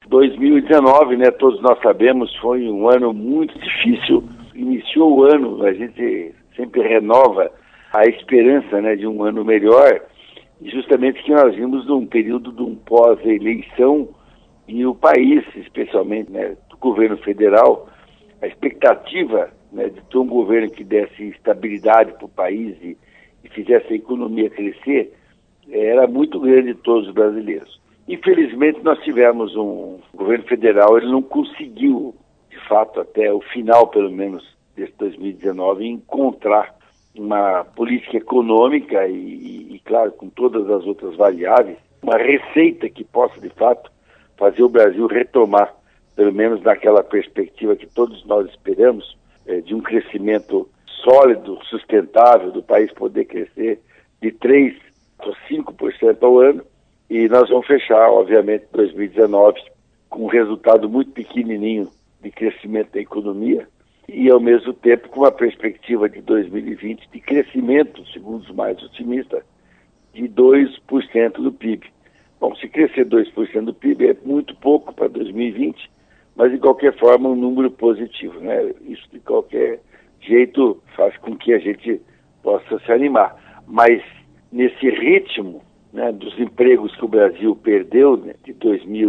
2019, né, todos nós sabemos, foi um ano muito difícil. Iniciou o ano, a gente sempre renova a esperança, né, de um ano melhor, justamente que nós vimos num período de um pós-eleição e o país, especialmente, né, do governo federal, a expectativa, né, de ter um governo que desse estabilidade para o país e fizesse a economia crescer, era muito grande de todos os brasileiros. Infelizmente, nós tivemos um governo federal, ele não conseguiu, de fato, até o final, pelo menos, desse 2019, encontrar uma política econômica e, claro, com todas as outras variáveis, uma receita que possa, de fato, fazer o Brasil retomar, pelo menos naquela perspectiva que todos nós esperamos, de um crescimento sólido, sustentável, do país poder crescer de 3% a 5% ao ano. E nós vamos fechar, obviamente, 2019 com um resultado muito pequenininho de crescimento da economia e, ao mesmo tempo, com uma perspectiva de 2020 de crescimento, segundo os mais otimistas, de 2% do PIB. Bom, se crescer 2% do PIB é muito pouco para 2020, mas, de qualquer forma, um número positivo, né? Isso, de qualquer jeito, faz com que a gente possa se animar. Mas, nesse ritmo, né, dos empregos que o Brasil perdeu, né, de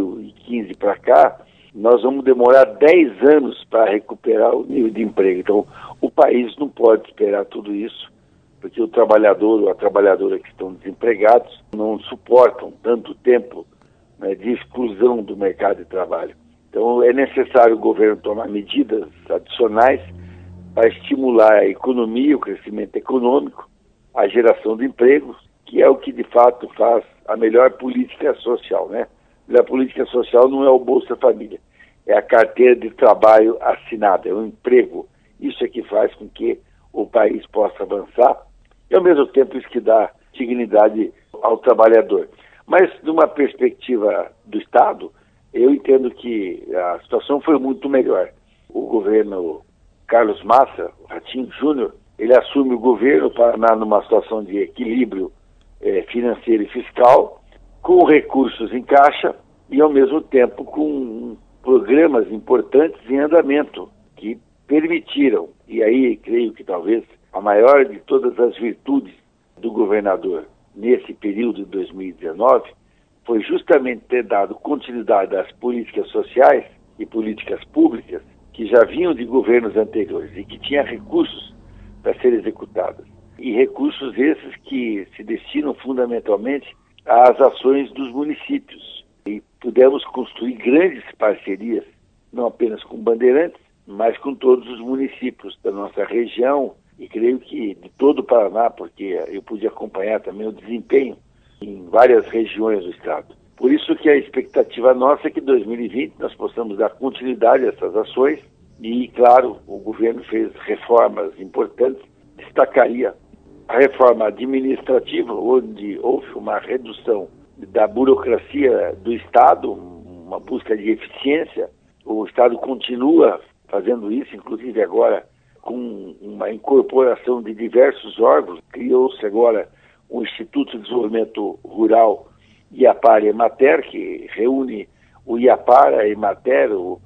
2015 para cá, nós vamos demorar 10 anos para recuperar o nível de emprego. Então, o país não pode esperar tudo isso, porque o trabalhador ou a trabalhadora que estão desempregados não suportam tanto tempo, né, de exclusão do mercado de trabalho. Então, é necessário o governo tomar medidas adicionais para estimular a economia, o crescimento econômico, a geração de empregos, que é o que de fato faz a melhor política social, né? A política social não é o Bolsa Família, é a carteira de trabalho assinada, é o emprego. Isso é que faz com que o país possa avançar e, ao mesmo tempo, isso que dá dignidade ao trabalhador. Mas, numa perspectiva do Estado, eu entendo que a situação foi muito melhor. O governo Carlos Massa, o Ratinho Júnior, ele assume o governo Paraná numa situação de equilíbrio financeiro e fiscal, com recursos em caixa e, ao mesmo tempo, com programas importantes em andamento que permitiram, e aí creio que talvez a maior de todas as virtudes do governador nesse período de 2019 foi justamente ter dado continuidade às políticas sociais e políticas públicas que já vinham de governos anteriores e que tinham recursos para serem executadas. E recursos esses que se destinam fundamentalmente às ações dos municípios. E pudemos construir grandes parcerias, não apenas com Bandeirantes, mas com todos os municípios da nossa região, e creio que de todo o Paraná, porque eu pude acompanhar também o desempenho em várias regiões do estado. Por isso que a expectativa nossa é que em 2020 nós possamos dar continuidade a essas ações e, claro, o governo fez reformas importantes, destacaria a reforma administrativa, onde houve uma redução da burocracia do Estado, uma busca de eficiência. O Estado continua fazendo isso, inclusive agora com uma incorporação de diversos órgãos. Criou-se agora o Instituto de Desenvolvimento Rural Iapar e Emater, que reúne o Iapar, a Emater, o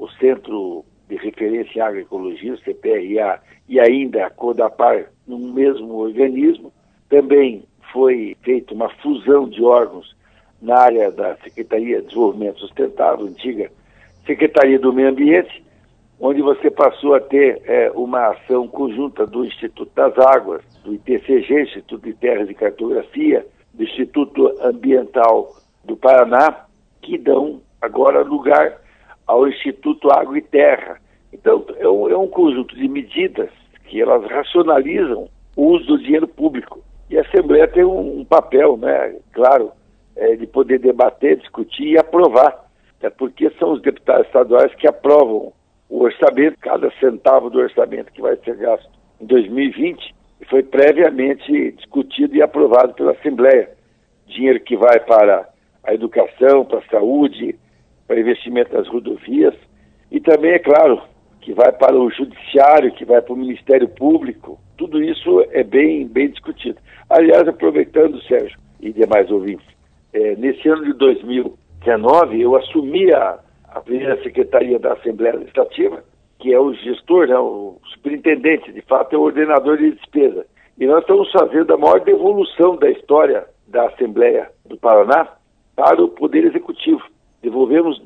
Centro de Referência em Agroecologia, o CPRA, e ainda a Codapar, num mesmo organismo. Também foi feita uma fusão de órgãos na área da Secretaria de Desenvolvimento Sustentável, antiga Secretaria do Meio Ambiente, onde você passou a ter uma ação conjunta do Instituto das Águas, do ITCG, Instituto de Terras e Cartografia, do Instituto Ambiental do Paraná, que dão agora lugar ao Instituto Água e Terra. Então, é um conjunto de medidas que elas racionalizam o uso do dinheiro público. E a Assembleia tem um papel, né, claro, de poder debater, discutir e aprovar. Até porque são os deputados estaduais que aprovam o orçamento, cada centavo do orçamento que vai ser gasto em 2020, foi previamente discutido e aprovado pela Assembleia. Dinheiro que vai para a educação, para a saúde, para investimento nas rodovias, e também, é claro, que vai para o Judiciário, que vai para o Ministério Público. Tudo isso é bem discutido. Aliás, aproveitando, Sérgio, e demais ouvintes, nesse ano de 2019, 2019, eu assumi a primeira secretaria da Assembleia Legislativa, que é o gestor, né, o superintendente, de fato é o ordenador de despesa. E nós estamos fazendo a maior devolução da história da Assembleia do Paraná para o Poder Executivo. Devolvemos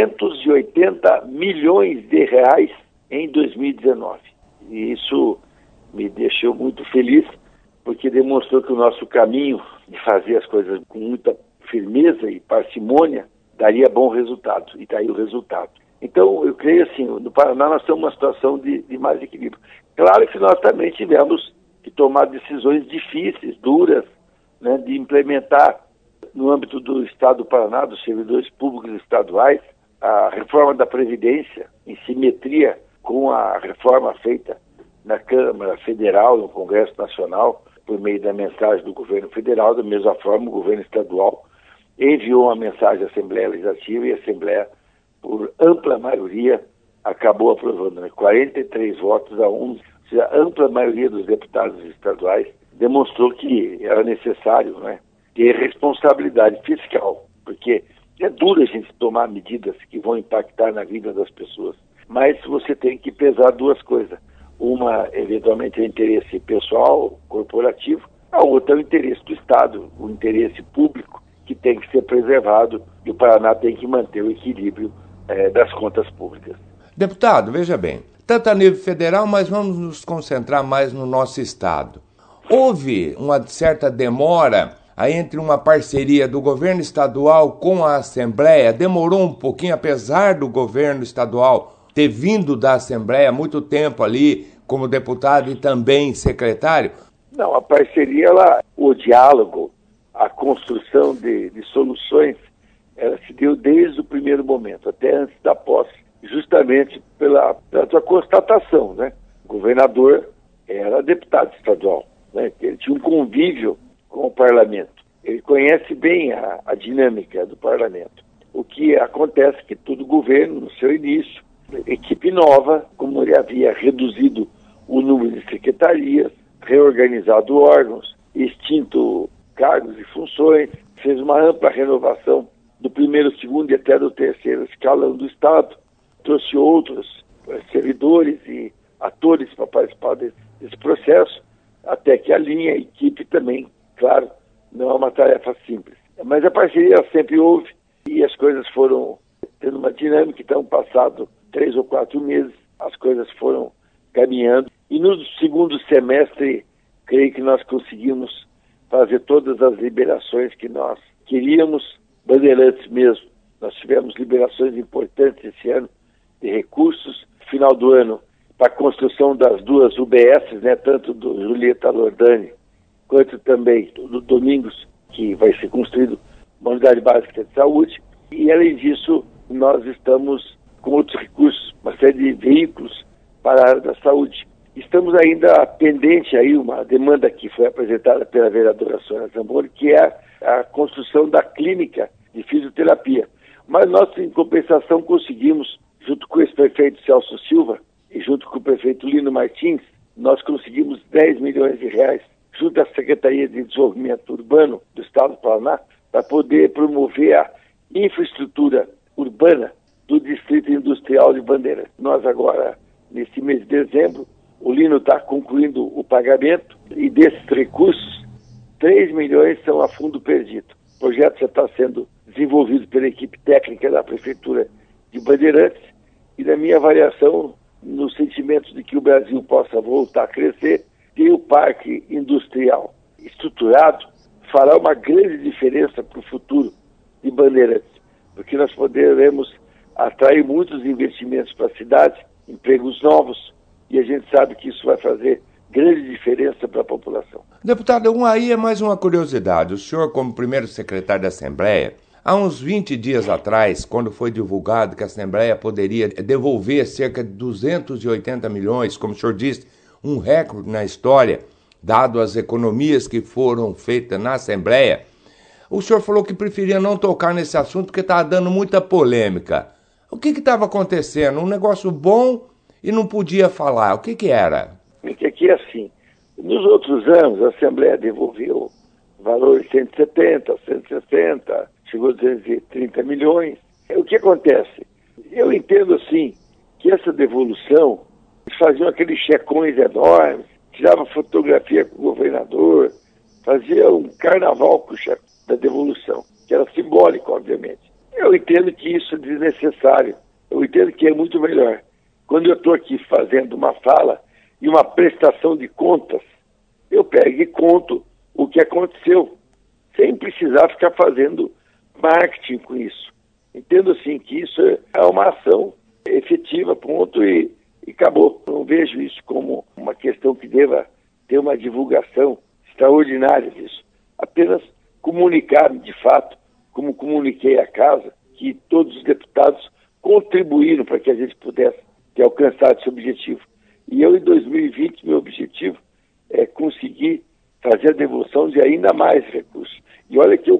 280 milhões de reais em 2019. E isso me deixou muito feliz, porque demonstrou que o nosso caminho de fazer as coisas com muita firmeza e parcimônia daria bom resultado, e daí o resultado. Então, eu creio assim, no Paraná nós estamos numa situação de mais equilíbrio. Claro que nós também tivemos que tomar decisões difíceis, duras, né, de implementar no âmbito do Estado do Paraná, dos servidores públicos estaduais, a reforma da Previdência, em simetria com a reforma feita na Câmara Federal, no Congresso Nacional, por meio da mensagem do governo federal. Da mesma forma, o governo estadual enviou uma mensagem à Assembleia Legislativa e a Assembleia, por ampla maioria, acabou aprovando, né? 43 votos a 11, ou seja, a ampla maioria dos deputados estaduais demonstrou que era necessário, né, ter responsabilidade fiscal, porque é duro a gente tomar medidas que vão impactar na vida das pessoas, mas você tem que pesar duas coisas. Uma, eventualmente, é o interesse pessoal, corporativo, a outra é o interesse do Estado, o interesse público, que tem que ser preservado, e o Paraná tem que manter o equilíbrio das contas públicas. Deputado, veja bem, tanto a nível federal, mas vamos nos concentrar mais no nosso Estado. Houve uma certa demora aí entre uma parceria do governo estadual com a Assembleia, demorou um pouquinho, apesar do governo estadual ter vindo da Assembleia há muito tempo ali, como deputado e também secretário? Não, a parceria, o diálogo, a construção de soluções, ela se deu desde o primeiro momento, até antes da posse, justamente pela sua constatação, né? O governador era deputado estadual, né? Ele tinha um convívio com o parlamento. Ele conhece bem a dinâmica do parlamento. O que acontece é que todo governo, no seu início, equipe nova, como ele havia reduzido o número de secretarias, reorganizado órgãos, extinto cargos e funções, fez uma ampla renovação do primeiro, segundo e até do terceiro escalão do Estado, trouxe outros servidores e atores para participar desse processo, até que alinhe a equipe também, claro, não é uma tarefa simples. Mas a parceria sempre houve e as coisas foram tendo uma dinâmica. Então, passado 3 ou 4 meses, as coisas foram caminhando. E no segundo semestre, creio que nós conseguimos fazer todas as liberações que nós queríamos, Bandeirantes mesmo. Nós tivemos liberações importantes esse ano de recursos. Final do ano, para a construção das 2 UBSs, né, tanto do Julieta Lordani, quanto também do Domingos, que vai ser construído uma unidade básica de saúde. E, além disso, nós estamos com outros recursos, uma série de veículos para a área da saúde. Estamos ainda pendente aí uma demanda que foi apresentada pela vereadora Sônia Zamboni, que é a construção da clínica de fisioterapia. Mas nós, em compensação, conseguimos, junto com o ex-prefeito Celso Silva e junto com o prefeito Lino Martins, nós conseguimos 10 milhões de reais, junto à Secretaria de Desenvolvimento Urbano do Estado do Paraná, para poder promover a infraestrutura urbana do Distrito Industrial de Bandeirantes. Nós agora, nesse mês de dezembro, o Lino está concluindo o pagamento e desses recursos, 3 milhões são a fundo perdido. O projeto já está sendo desenvolvido pela equipe técnica da Prefeitura de Bandeirantes e, na minha avaliação, no sentimento de que o Brasil possa voltar a crescer, ter o parque industrial estruturado fará uma grande diferença para o futuro de Bandeirantes, porque nós poderemos atrair muitos investimentos para a cidade, empregos novos, e a gente sabe que isso vai fazer grande diferença para a população. Deputado, aí é mais uma curiosidade. O senhor, como primeiro secretário da Assembleia, há uns 20 dias atrás, quando foi divulgado que a Assembleia poderia devolver cerca de 280 milhões, como o senhor disse, um recorde na história, dado as economias que foram feitas na Assembleia, o senhor falou que preferia não tocar nesse assunto porque estava dando muita polêmica. O que estava acontecendo? Um negócio bom e não podia falar. O que era? Porque aqui é assim, nos outros anos a Assembleia devolveu valores 170, 160, chegou a 230 milhões. O que acontece? Eu entendo, assim, que essa devolução, eles faziam aqueles checões enormes, tirava fotografia com o governador, fazia um carnaval com o chefe da devolução, que era simbólico, obviamente. Eu entendo que isso é desnecessário, eu entendo que é muito melhor. Quando eu estou aqui fazendo uma fala e uma prestação de contas, eu pego e conto o que aconteceu, sem precisar ficar fazendo marketing com isso. Entendo, assim, que isso é uma ação efetiva, ponto, e acabou. Não vejo isso como uma questão que deva ter uma divulgação extraordinária disso. Apenas comunicar, de fato, como comuniquei à casa, que todos os deputados contribuíram para que a gente pudesse ter alcançado esse objetivo. E eu, em 2020, meu objetivo é conseguir fazer a devolução de ainda mais recursos. E olha que eu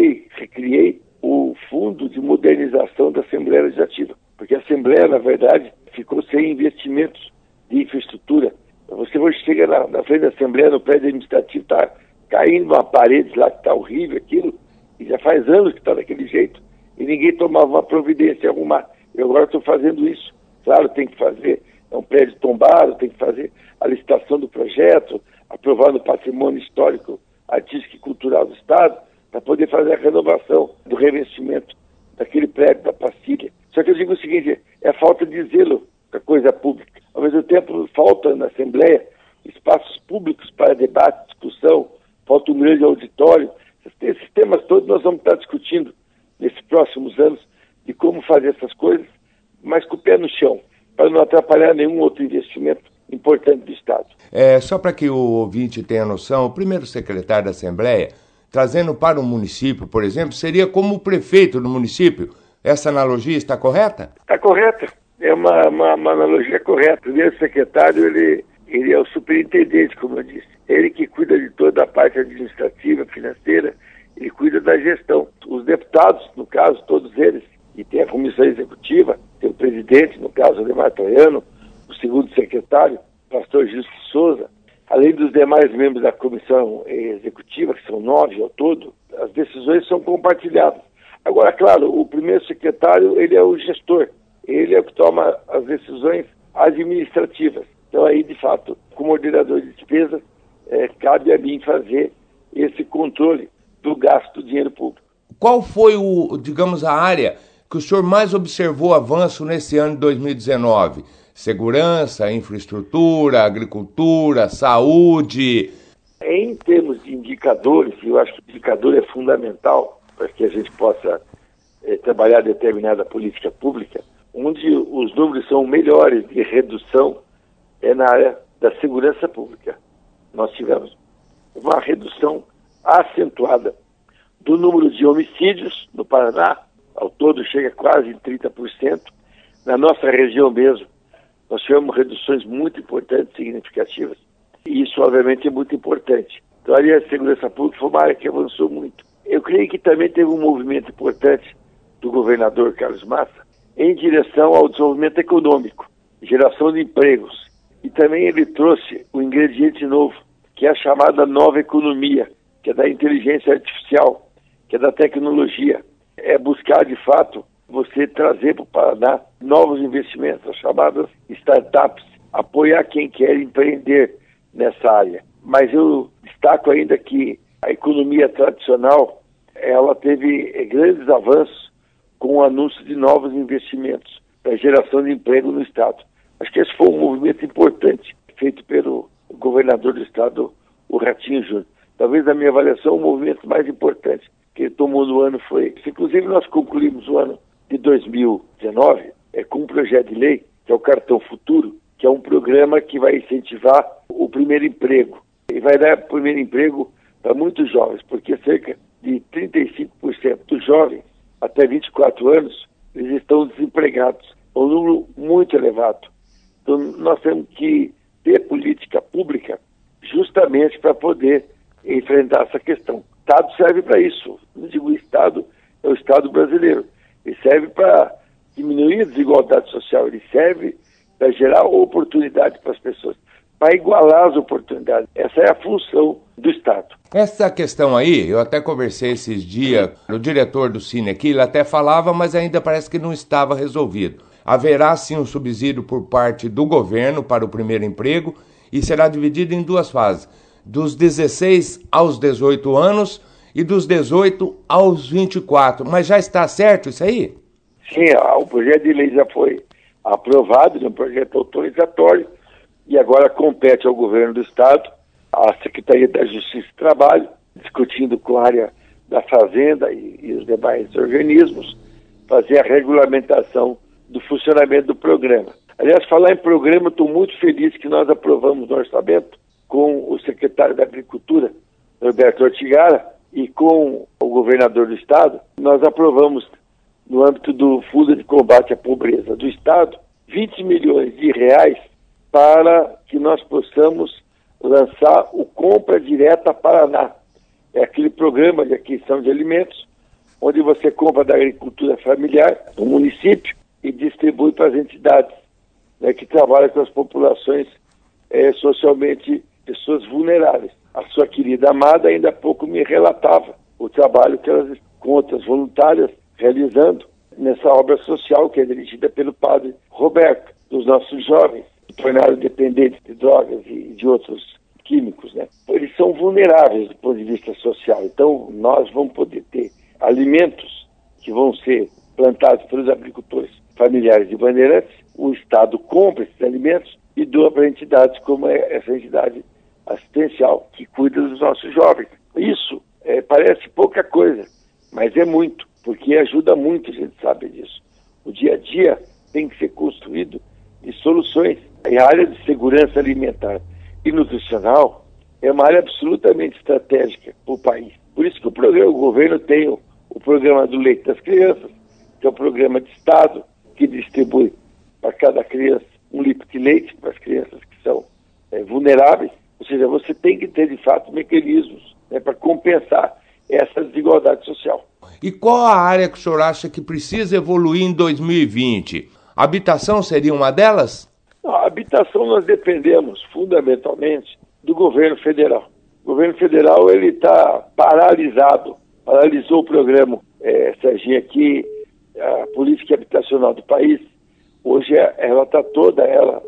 recriei o Fundo de Modernização da Assembleia Legislativa, porque a Assembleia, na verdade, ficou sem investimentos de infraestrutura. Você hoje chega na frente da Assembleia, no prédio administrativo, está caindo uma parede lá que está horrível, aquilo, e já faz anos que está daquele jeito, e ninguém tomava uma providência alguma. Eu agora estou fazendo isso. Claro, tem que fazer, é um prédio tombado, tem que fazer a licitação do projeto, aprovar no patrimônio histórico, artístico e cultural do Estado, para poder fazer a renovação do revestimento daquele prédio da Pastilha. Só que eu digo o seguinte, é a falta de zelo com a coisa pública. Ao mesmo tempo, falta na Assembleia espaços públicos para debate, discussão, falta um grande auditório. Esses temas todos nós vamos estar discutindo nesses próximos anos, de como fazer essas coisas, mas com o pé no chão, para não atrapalhar nenhum outro investimento importante do Estado. Só para que o ouvinte tenha noção, o primeiro secretário da Assembleia, trazendo para o município, por exemplo, seria como o prefeito do município. Essa analogia está correta? Está correta. É uma analogia correta. O primeiro secretário, ele é o superintendente, como eu disse. Ele que cuida de toda a parte administrativa, financeira, ele cuida da gestão. Os deputados, no caso, todos eles, e tem a comissão executiva, tem o presidente, no caso, Ademar Troiano, o segundo secretário, pastor Justo Souza, além dos demais membros da comissão executiva, que são 9 ao todo, as decisões são compartilhadas. Agora, claro, o primeiro secretário, ele é o gestor, ele é o que toma as decisões administrativas. Então, aí, de fato, como ordenador de despesas, cabe a mim fazer esse controle do gasto do dinheiro público. Qual foi, a área que o senhor mais observou avanço nesse ano de 2019? Segurança, infraestrutura, agricultura, saúde? Em termos de indicadores, eu acho que o indicador é fundamental para que a gente possa trabalhar determinada política pública, onde os números são melhores de redução é na área da segurança pública. Nós tivemos uma redução acentuada do número de homicídios no Paraná, ao todo chega quase em 30%. Na nossa região mesmo, nós tivemos reduções muito importantes, significativas, e isso, obviamente, é muito importante. Então, ali a segurança pública foi uma área que avançou muito. Eu creio que também teve um movimento importante do governador Carlos Massa em direção ao desenvolvimento econômico, geração de empregos. E também ele trouxe um ingrediente novo, que é a chamada nova economia, que é da inteligência artificial, que é da tecnologia. É buscar, de fato, você trazer para o Paraná novos investimentos, as chamadas startups, apoiar quem quer empreender nessa área. Mas eu destaco ainda que a economia tradicional, ela teve grandes avanços com o anúncio de novos investimentos para geração de emprego no Estado. Acho que esse foi um movimento importante feito pelo governador do Estado, o Ratinho Júnior. Talvez, na minha avaliação, o movimento mais importante que ele tomou no ano foi esse. Inclusive, nós concluímos o ano de 2019 com um projeto de lei, que é o Cartão Futuro, que é um programa que vai incentivar o primeiro emprego. E vai dar primeiro emprego para muitos jovens, porque cerca de 35% dos jovens até 24 anos, eles estão desempregados. É um número muito elevado. Então, nós temos que ter política pública justamente para poder enfrentar essa questão. O Estado serve para isso. Não digo o Estado, é o Estado brasileiro. Ele serve para diminuir a desigualdade social, ele serve para gerar oportunidade para as pessoas. para igualar as oportunidades. Essa é a função do Estado. Essa questão aí, eu até conversei esses dias, o diretor do Cine aqui, ele até falava, mas ainda parece que não estava resolvido. Haverá sim um subsídio por parte do governo para o primeiro emprego e será dividido em duas fases, dos 16 aos 18 anos e dos 18 aos 24. Mas já está certo isso aí? Sim, o projeto de lei já foi aprovado, um projeto autorizatório, e agora compete ao governo do Estado, à Secretaria da Justiça e Trabalho, discutindo com a área da Fazenda e os demais organismos, fazer a regulamentação do funcionamento do programa. Aliás, falar em programa, estou muito feliz que nós aprovamos no orçamento com o secretário da Agricultura, Roberto Ortigara, e com o governador do Estado. Nós aprovamos, no âmbito do Fundo de Combate à Pobreza do Estado, 20 milhões de reais para que nós possamos lançar o Compra Direta Paraná. É aquele programa de aquisição de alimentos, onde você compra da agricultura familiar do município e distribui para as entidades, né, que trabalham com as populações socialmente, pessoas vulneráveis. A sua querida amada ainda há pouco me relatava o trabalho que elas, com outras voluntárias, realizando nessa obra social que é dirigida pelo padre Roberto, dos nossos jovens, que tornaram dependentes de drogas e de outros químicos, né? Eles são vulneráveis do ponto de vista social. Então, nós vamos poder ter alimentos que vão ser plantados pelos agricultores familiares de Bandeirantes. O Estado compra esses alimentos e doa para entidades como essa entidade assistencial que cuida dos nossos jovens. Isso parece pouca coisa, mas é muito, porque ajuda muito, a gente sabe disso. O dia a dia tem que ser construído de soluções. E a área de segurança alimentar e nutricional é uma área absolutamente estratégica para o país. Por isso que o governo tem o programa do leite das crianças, que é um programa de Estado que distribui para cada criança 1 litro de leite para as crianças que são vulneráveis. Ou seja, você tem que ter, de fato, mecanismos, né, para compensar essa desigualdade social. E qual a área que o senhor acha que precisa evoluir em 2020? A habitação seria uma delas? Não, a habitação nós dependemos, fundamentalmente, do governo federal. O governo federal está paralisado, paralisou o programa, Serginho, aqui, a política habitacional do país. Hoje ela está toda,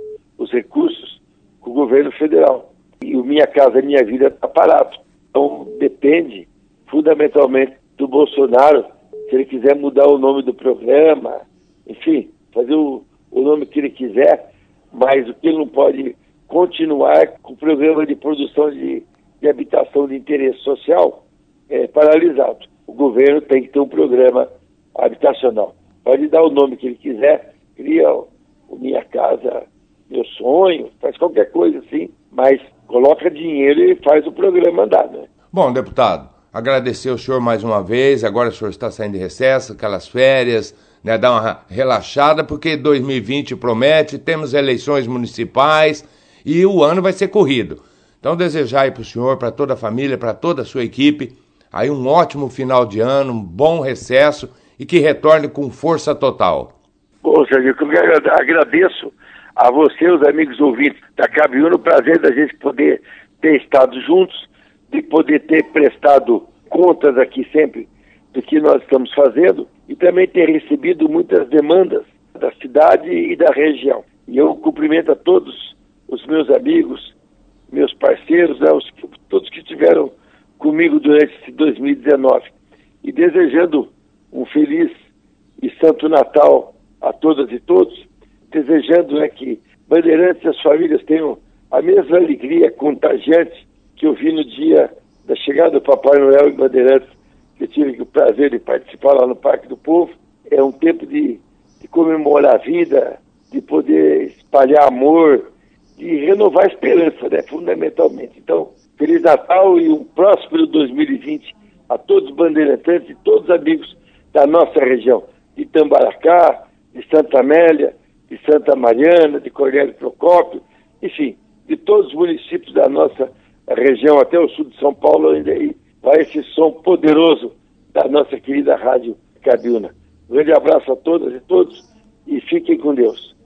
os recursos, com o governo federal. E o Minha Casa Minha Vida está parado. Então depende, fundamentalmente, do Bolsonaro, se ele quiser mudar o nome do programa, enfim, fazer o nome que ele quiser, mas o que ele não pode continuar com o programa de produção de habitação de interesse social é paralisado. O governo tem que ter um programa habitacional. Pode dar o nome que ele quiser, cria o Minha Casa, Meu Sonho, faz qualquer coisa assim, mas coloca dinheiro e faz o programa andar, né? Bom, deputado, agradecer ao senhor mais uma vez. Agora o senhor está saindo de recesso, aquelas férias, né, dar uma relaxada, porque 2020 promete, temos eleições municipais e o ano vai ser corrido. Então desejar aí para o senhor, para toda a família, para toda a sua equipe, aí um ótimo final de ano, um bom recesso e que retorne com força total. Bom, Sérgio, eu agradeço a você, os amigos ouvintes da Cabiúna, o prazer da gente poder ter estado juntos, de poder ter prestado contas aqui sempre do que nós estamos fazendo e também ter recebido muitas demandas da cidade e da região. E eu cumprimento a todos os meus amigos, meus parceiros, né, todos que estiveram comigo durante esse 2019 e desejando um feliz e santo Natal a todas e todos, desejando, né, que Bandeirantes e as famílias tenham a mesma alegria contagiante que eu vi no dia da chegada do Papai Noel em Bandeirantes, que eu tive o prazer de participar lá no Parque do Povo. É um tempo de comemorar a vida, de poder espalhar amor, de renovar a esperança, né, fundamentalmente. Então, Feliz Natal e um próspero 2020 a todos os bandeirantes e todos os amigos da nossa região, de Tambaracá, de Santa Amélia, de Santa Mariana, de Cornélio Procópio, enfim, de todos os municípios da nossa região, até o sul de São Paulo, ainda aí vai esse som poderoso da nossa querida Rádio Cabiúna. Um grande abraço a todas e todos e fiquem com Deus.